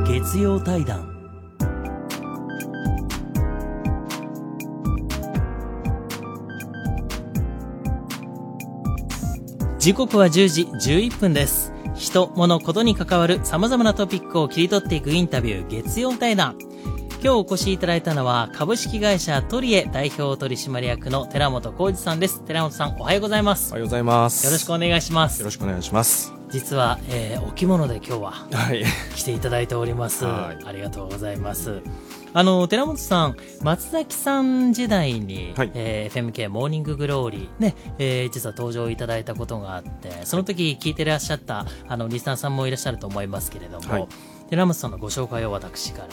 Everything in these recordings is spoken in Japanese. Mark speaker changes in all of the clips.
Speaker 1: 月曜対談。時刻は10時11分です。人、物、ことに関わる様々なトピックを切り取っていくインタビュー、月曜対談。今日お越しいただいたのは株式会社トリエ代表取締役の寺本浩二さんです。寺本さん、おはようございます。
Speaker 2: おはようございます。
Speaker 1: よろしくお願いします。
Speaker 2: よろしくお願いします。
Speaker 1: 実は、お着物で今日は、来ていただいております。
Speaker 2: はい、
Speaker 1: ありがとうございます。寺本さん、松崎さん時代に、FMK モーニンググローリーね、実は登場いただいたことがあって、その時聞いていらっしゃったリスナーさんもいらっしゃると思いますけれども、寺本さんのご紹介を私から、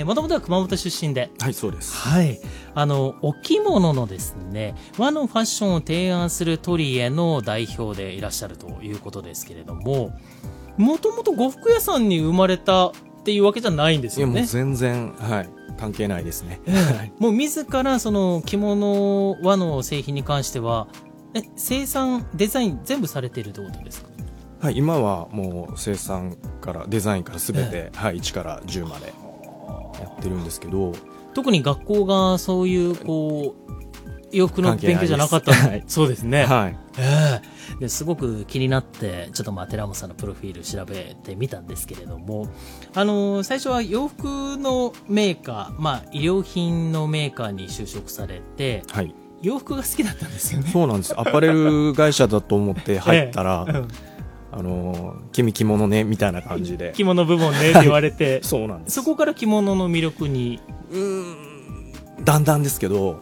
Speaker 1: もともとは熊本出身で、
Speaker 2: そうです。
Speaker 1: お着物のですね、和のファッションを提案するトリエの代表でいらっしゃるということですけれども、もともと呉服屋さんに生まれたっていうわけじゃないんですよね。
Speaker 2: いや、もう全然、関係ないですね。
Speaker 1: もう自らその着物和の製品に関しては生産デザイン全部されているってことですか？
Speaker 2: 今はもう生産からデザインから全て、1から10までやってるんですけど、
Speaker 1: 特に学校がそういう洋服の勉強じゃなかったそうですね。ですごく気になってちょっと寺本さんのプロフィール調べてみたんですけれども、最初は洋服のメーカー、衣料品のメーカーに就職されて、洋服が好きだったんですよね。
Speaker 2: そうなんです。アパレル会社だと思って入ったら、君着物ねみたいな感じで
Speaker 1: 着物部門ねって言われて
Speaker 2: そうなんです。
Speaker 1: そこから着物の魅力に
Speaker 2: だんだんですけど、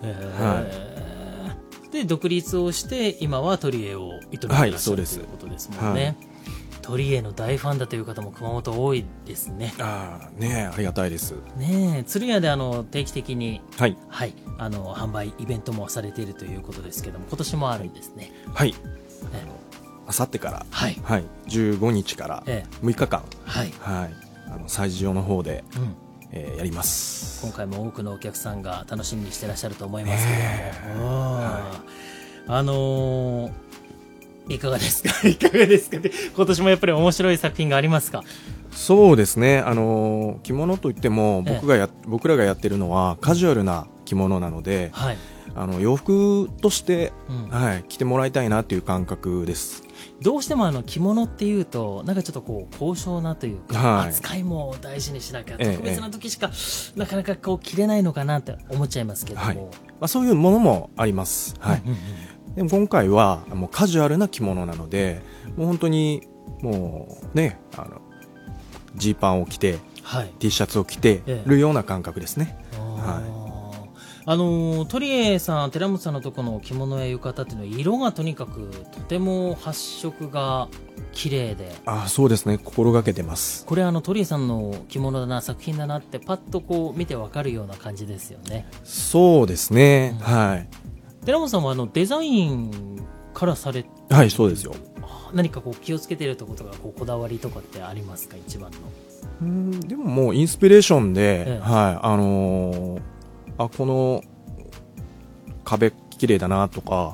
Speaker 1: で独立をして今はトリエを営んでいらっしゃるということですもんね。トリエの大ファンだという方も熊本多いですね。
Speaker 2: ありがたいです
Speaker 1: ね。鶴屋で定期的に、販売イベントもされているということですけども、今年もあるんですね。
Speaker 2: あさってから、15日から6日間、催事場の方で、やります。
Speaker 1: 今回も多くのお客さんが楽しみにしてらっしゃると思いますけれども、いかがですかいかがですかね。今年もやっぱり面白い作品がありますか？
Speaker 2: そうですね、着物といっても僕らがやってるのはカジュアルな着物なので、洋服として、着てもらいたいなっていう感覚です。
Speaker 1: どうしても着物っていうとなんかちょっと高尚なというか、扱いも大事にしなきゃ、特別な時しかなかなか着れないのかなって思っちゃいますけども、そう
Speaker 2: いうものもあります。でも今回はもうカジュアルな着物なので、もう本当にもうね、ジーパンを着て、T シャツを着てるような感覚ですね。
Speaker 1: トリエさん、寺本さんのところの着物や浴衣っていうのは色がとにかくとても発色が綺麗で、
Speaker 2: そうですね、心がけてます。
Speaker 1: これトリエさんの着物だな、作品だなってパッと見てわかるような感じですよね。
Speaker 2: そうですね、
Speaker 1: 寺本さんはデザインからされて、
Speaker 2: そうですよ。
Speaker 1: 何か気をつけていることがこだわりとかってありますか？一番の。
Speaker 2: でももうインスピレーションで、この壁綺麗だなとか、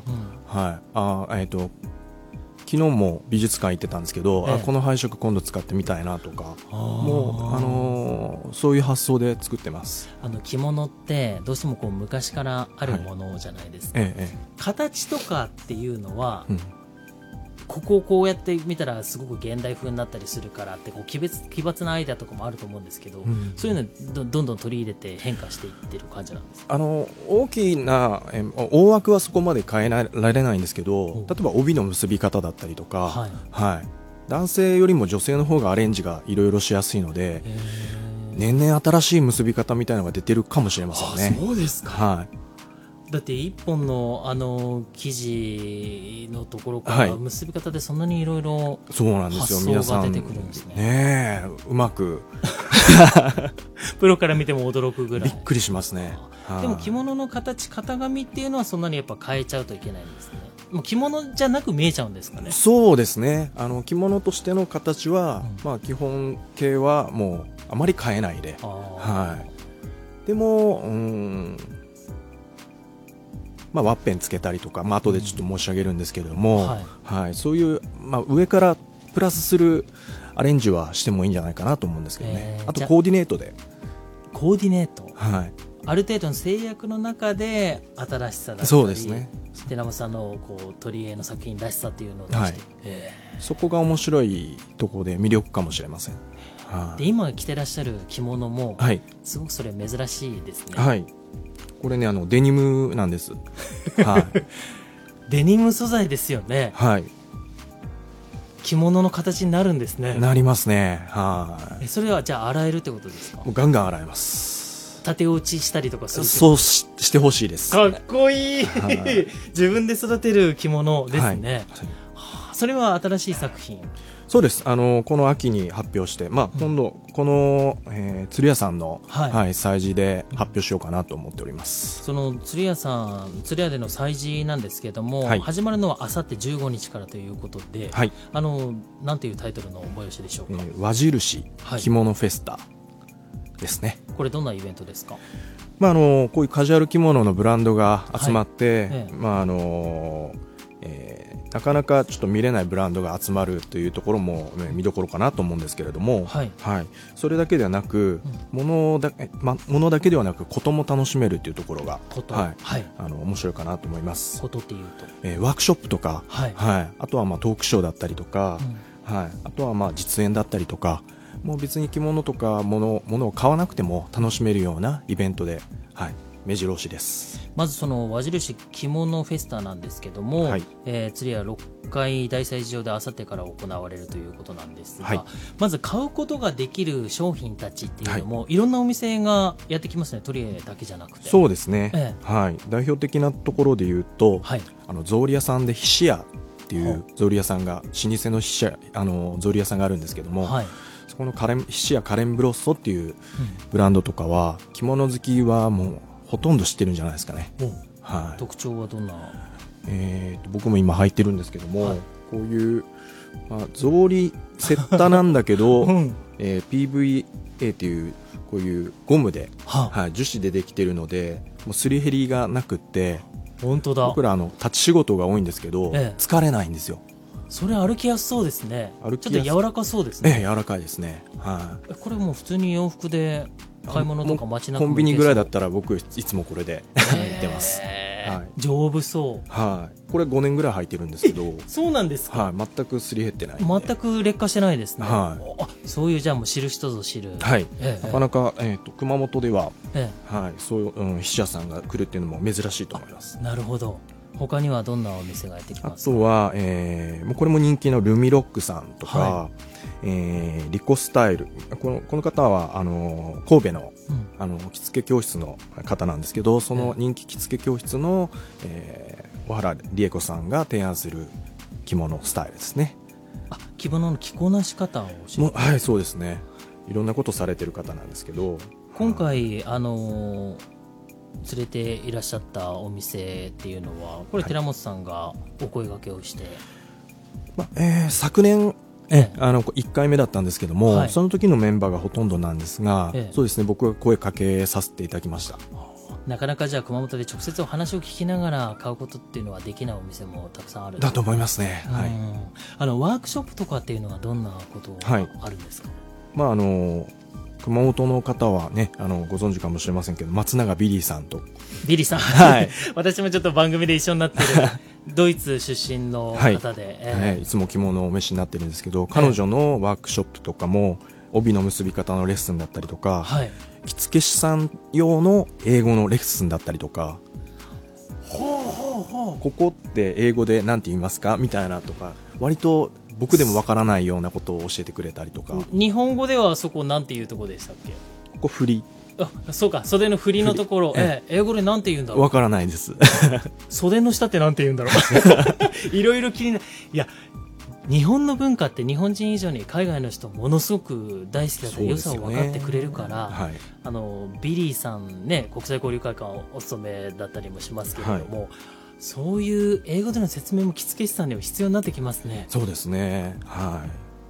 Speaker 2: 昨日も美術館行ってたんですけど、この配色今度使ってみたいなとか、もう、そういう発想で作ってます。
Speaker 1: 着物ってどうしても昔からあるものじゃないですか。形とかっていうのは、ここをこうやって見たらすごく現代風になったりするからって奇抜なアイデアとかもあると思うんですけど、そういうのどんどん取り入れて変化していってる感じなんですか？
Speaker 2: 大きな大枠はそこまで変えられないんですけど、例えば帯の結び方だったりとか、男性よりも女性の方がアレンジがいろいろしやすいので、年々新しい結び方みたいなのが出てるかもしれませんね。
Speaker 1: そうですか。だって一本の生地のところから結び方でそんなにいろいろ発想が出てくるんですね。
Speaker 2: うまく
Speaker 1: プロから見ても驚くぐらい
Speaker 2: びっくりしますね。
Speaker 1: でも着物の形、型紙っていうのはそんなにやっぱ変えちゃうといけないんですね。もう着物じゃなく見えちゃうんですかね。
Speaker 2: そうですね、着物としての形は、基本形はもうあまり変えないで、でもワッペンつけたりとか、後でちょっと申し上げるんですけれども、そういう、上からプラスするアレンジはしてもいいんじゃないかなと思うんですけどね。あとコーディネートで。
Speaker 1: コーディネート、
Speaker 2: はい、
Speaker 1: ある程度の制約の中で新しさだったり、
Speaker 2: そうですね、
Speaker 1: 寺本さんのこう取り柄の作品らしさっていうのを出して、はい、
Speaker 2: そこが面白いところで魅力かもしれません。
Speaker 1: で今着てらっしゃる着物も、はい、すごくそれ珍しいですね。
Speaker 2: はい、これねデニムなんです、はい、
Speaker 1: デニム素材ですよね。
Speaker 2: はい、
Speaker 1: 着物の形になるんですね。
Speaker 2: なりますね。はい。
Speaker 1: それはじゃあ洗えるってことですか？
Speaker 2: もうガンガン洗えます。
Speaker 1: 縦落ちしたりとかする？
Speaker 2: そうしてほしいです。
Speaker 1: かっこいい、はい、自分で育てる着物ですね、はい、それは新しい作品？
Speaker 2: そうです。この秋に発表して、今度この、鶴屋さんの、はいはい、催事で発表しようかなと思っております。
Speaker 1: その鶴屋での催事なんですけれども、はい、始まるのはあさって15日からということで、はい、なんていうタイトルの催しでしょうか？
Speaker 2: 和印着物フェスタですね。
Speaker 1: これどんなイベントですか？
Speaker 2: こういうカジュアル着物のブランドが集まって、なかなかちょっと見れないブランドが集まるというところも、見どころかなと思うんですけれども、はいはい、それだけではなく、物だけではなくことも楽しめるというところが、はいはい、面白いかなと思います。
Speaker 1: ことっていうと、
Speaker 2: ワークショップとか、はいはい、あとはトークショーだったりとか、はい、あとは実演だったりとか、もう別に着物とか物を買わなくても楽しめるようなイベントで、はい、目白押しです。
Speaker 1: まずその和印着物フェスタなんですけども、はい、次は6階大催事場であさってから行われるということなんですが、はい、まず買うことができる商品たちっていうのも、はい、いろんなお店がやってきますね。トリエだけじゃなくて。
Speaker 2: そうですね、はい、代表的なところで言うと、はい、草履屋さんで菱屋っていう草履屋さんが、老舗の草履屋さんがあるんですけども、はい、そこの菱屋カレンブロッソっていうブランドとかは、着物好きはもうほとんど知ってるんじゃないですかね。
Speaker 1: はい、特徴はどんな？
Speaker 2: 僕も今履いてるんですけども、はい、こういう、草履セッタなんだけど、PVA っていうこういうゴムで、はい、樹脂でできてるので、もうすり減りがなくって、
Speaker 1: 本当だ。
Speaker 2: 僕ら立ち仕事が多いんですけど、疲れないんですよ。
Speaker 1: それ歩きやすそうですね。ちょっと柔らかそうですね。
Speaker 2: 柔らかいですね。はい。
Speaker 1: これもう普通に洋服で買い物とか街中
Speaker 2: コンビニぐらいだったら僕いつもこれで行ってます。はい、
Speaker 1: 丈夫そう。
Speaker 2: はい。これ5年ぐらい履いてるんですけど。
Speaker 1: そうなんですか。
Speaker 2: はい。全くすり減ってない。
Speaker 1: 全く劣化してないですね。
Speaker 2: はい。
Speaker 1: そういうじゃあもう知る人ぞ知る。
Speaker 2: はい。なかなか熊本では、はい、そういう菱屋さんが来るっていうのも珍しいと思います。
Speaker 1: なるほど。他にはどんなお店がやってきますか？
Speaker 2: あとは、もうこれも人気のルミロックさんとか、はい、リコスタイル、この方は神戸の、着付け教室の方なんですけど、その人気着付け教室の、小原理恵子さんが提案する着物スタイルですね。
Speaker 1: 着物の着こなし方を教えて。
Speaker 2: はい、そうですね。いろんなことされてる方なんですけど、
Speaker 1: 今回連れていらっしゃったお店っていうのは、これ寺本さんがお声掛けをして、
Speaker 2: 昨年1回目だったんですけども、はい、その時のメンバーがほとんどなんですが、そうですね、僕が声かけさせていただきました。
Speaker 1: なかなかじゃあ熊本で直接お話を聞きながら買うことっていうのはできないお店もたくさんある
Speaker 2: だと思いますね。はい、
Speaker 1: ワークショップとかっていうのはどんなことがあるんですか？
Speaker 2: 熊本の方はね、ご存知かもしれませんけど、松永ビリーさんと。
Speaker 1: ビリーさん、はい、私もちょっと番組で一緒になってるドイツ出身の方で、
Speaker 2: いつも着物をお召しになってるんですけど、彼女のワークショップとかも帯の結び方のレッスンだったりとか、着付け師さん用の英語のレッスンだったりとか、ここって英語で何て言いますかみたいなとか、割と僕でもわからないようなことを教えてくれたりとか。
Speaker 1: 日本語ではそこなんていうところでしたっけ？
Speaker 2: ここ振り。
Speaker 1: そうか、袖の振りのところ、英語でなんて言うんだろう。
Speaker 2: わからないです。
Speaker 1: 袖の下ってなんて言うんだろう。いろいろ気になる。いや、日本の文化って日本人以上に海外の人ものすごく大好きだった良さを分かってくれるから、はい、ビリーさんね、国際交流会館をお勤めだったりもしますけれども、はい、そういう英語での説明も着付け師さんには必要になってきますね。
Speaker 2: そうですね。はい。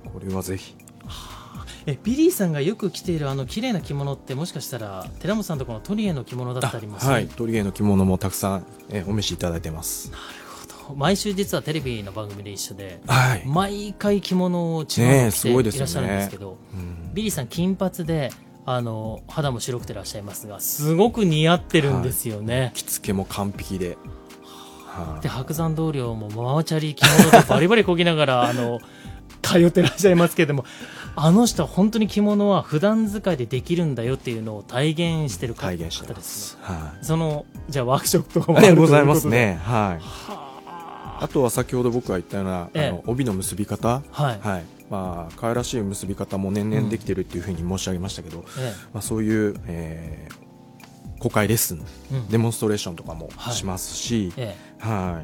Speaker 2: これはぜひ。
Speaker 1: ビリーさんがよく着ている綺麗な着物って、もしかしたら寺本さんとこのトリエの着物だったりもする？
Speaker 2: はい、トリエの着物もたくさんお召しいただいてます。
Speaker 1: なるほど。 毎週実はテレビの番組で一緒で、
Speaker 2: はい、
Speaker 1: 毎回着物を違うの着ていらっしゃるんですけど、ビリーさん金髪で肌も白くてらっしゃいますが、すごく似合ってるんですよね。
Speaker 2: 着付けも完璧で、
Speaker 1: で白山同僚もママチャリ着物でバリバリこぎながら通ってらっしゃいますけれども、あの人は本当に着物は普段使いでできるんだよっていうのを体現してる方ですね。じゃあワークショップとかもあるということで。ございますね。
Speaker 2: はい。あとは先ほど僕が言ったような、帯の結び方、はい、まあ可愛らしい結び方も年々できてるっていうふうに申し上げましたけど、まあそういう、公開レッスン、デモンストレーションとかもしますし、はい、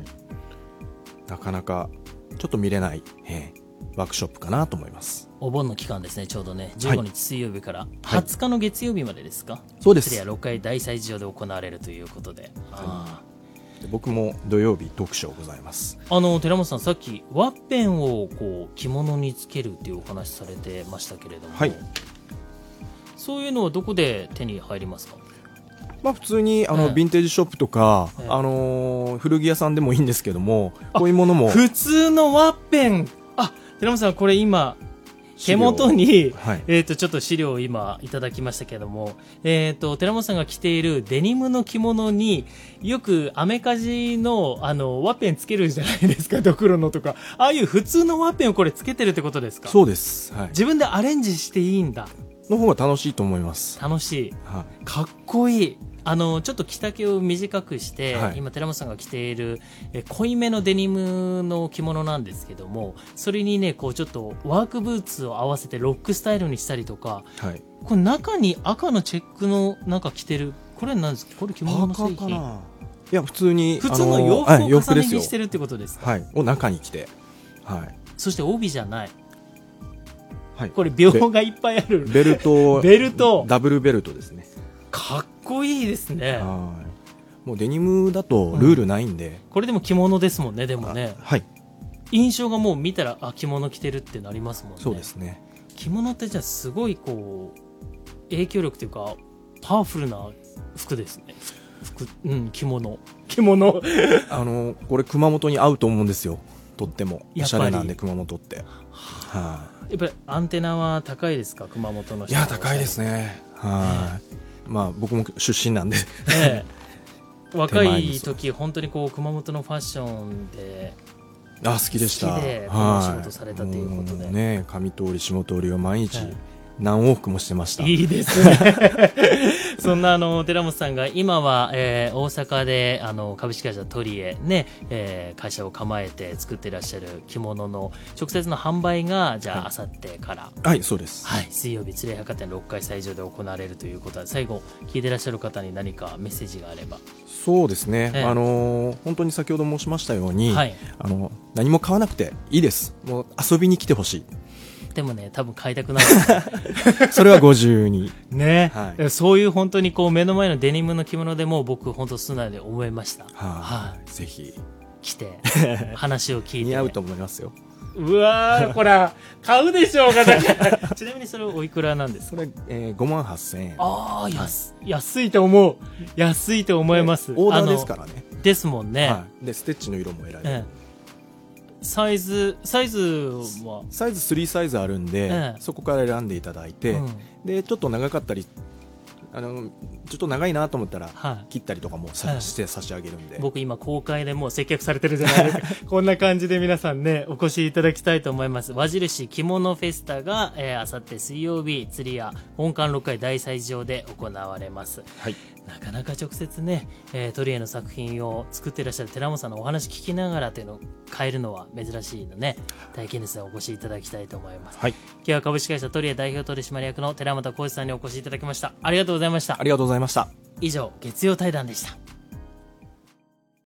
Speaker 2: なかなかちょっと見れない、ワークショップかなと思います。
Speaker 1: お盆の期間ですね、ちょうどね、15日水曜日から20日の月曜日までですか。
Speaker 2: そうです。
Speaker 1: それや6階大祭事場で行われるということで、
Speaker 2: 僕も土曜日トークショーございます。
Speaker 1: 寺本さん、さっきワッペンをこう着物につけるっていうお話されてましたけれども、そういうのはどこで手に入りますか？
Speaker 2: まあ、普通にヴィンテージショップとか、古着屋さんでもいいんですけども、こういうものも
Speaker 1: 普通のワッペン、寺本さん、これ今手元に、ちょっと資料を今いただきましたけれども、寺本さんが着ているデニムの着物によくアメカジのワッペンつけるじゃないですか、ドクロのとか、ああいう普通のワッペンをこれつけてるってことですか？
Speaker 2: そうです、はい、
Speaker 1: 自分でアレンジしていいんだ。
Speaker 2: の方が楽しいと思います。
Speaker 1: 楽しい、かっこいい。ちょっと着丈を短くして、今寺本さんが着ている濃いめのデニムの着物なんですけども、それにねこうちょっとワークブーツを合わせてロックスタイルにしたりとか、これ中に赤のチェックのなんか着てる、これ何ですか？これ着物の製品？い
Speaker 2: や普通の
Speaker 1: 洋服を重ね着してるってことですか？
Speaker 2: はい、を中に着て、
Speaker 1: そして帯じゃない、これ鋲がいっぱいある
Speaker 2: ベルトダブルベルトですね。
Speaker 1: かっこいいですね。
Speaker 2: もうデニムだとルールないんで、
Speaker 1: これでも着物ですもんね。でもね、印象がもう見たら着物着てるってなりますもんね。
Speaker 2: そうですね。
Speaker 1: 着物ってじゃあすごいこう影響力というかパワフルな服ですね。着物
Speaker 2: これ熊本に合うと思うんですよ。とってもおしゃれなんで、熊本って、やっぱり
Speaker 1: アンテナは高いですか？熊本の人。
Speaker 2: いや高いですね。まあ僕も出身なんで、
Speaker 1: 若い時本当にこう熊本のファッションで
Speaker 2: 好きでした。
Speaker 1: 好きでこの仕事されたということで、
Speaker 2: ね、上通り下通りを毎日、何往復もしてました。
Speaker 1: いいですね。そんな寺本さんが今は、大阪で株式会社トリエね、会社を構えて作っていらっしゃる着物の直接の販売がじゃあ明後日から、
Speaker 2: そうです、
Speaker 1: 水曜日鶴屋百貨店6階斎場で行われるということで、最後聞いていらっしゃる方に何かメッセージがあれば。
Speaker 2: そうですね、本当に先ほど申しましたように、何も買わなくていいです。もう遊びに来てほしい。
Speaker 1: でもね、多分買いたくなる。
Speaker 2: それはご自由に。
Speaker 1: ね、そういう本当にこう目の前のデニムの着物でも僕本当素直で思いました。
Speaker 2: ぜひ
Speaker 1: 来て話を聞いて、
Speaker 2: 似合うと思いますよ。
Speaker 1: うわー、これ買うでしょうか。ちなみにそれおいくらなんですか？
Speaker 2: それ、58,000円。
Speaker 1: 安いと思う。安いと思います。
Speaker 2: オーダーですからね。
Speaker 1: ですもんね。
Speaker 2: でステッチの色も選べる。
Speaker 1: サイズは
Speaker 2: 3サイズあるんで、そこから選んでいただいて、でちょっと長かったりちょっと長いなと思ったら、切ったりとかもして差し上げるんで、
Speaker 1: 僕今公開でもう接客されてるじゃないですか。こんな感じで皆さんねお越しいただきたいと思います。和印着物フェスタがあさって水曜日鶴屋本館6階大祭場で行われます。なかなか直接ね、トリエの作品を作っていらっしゃる寺本さんのお話聞きながらというのを変えるのは珍しいので、体験ですねお越しいただきたいと思います。今日は株式会社トリエ代表取締役の寺本浩司さんにお越しいただきました。ありがとうございました。
Speaker 2: ありがとうございました。
Speaker 1: 以上月曜対談でした。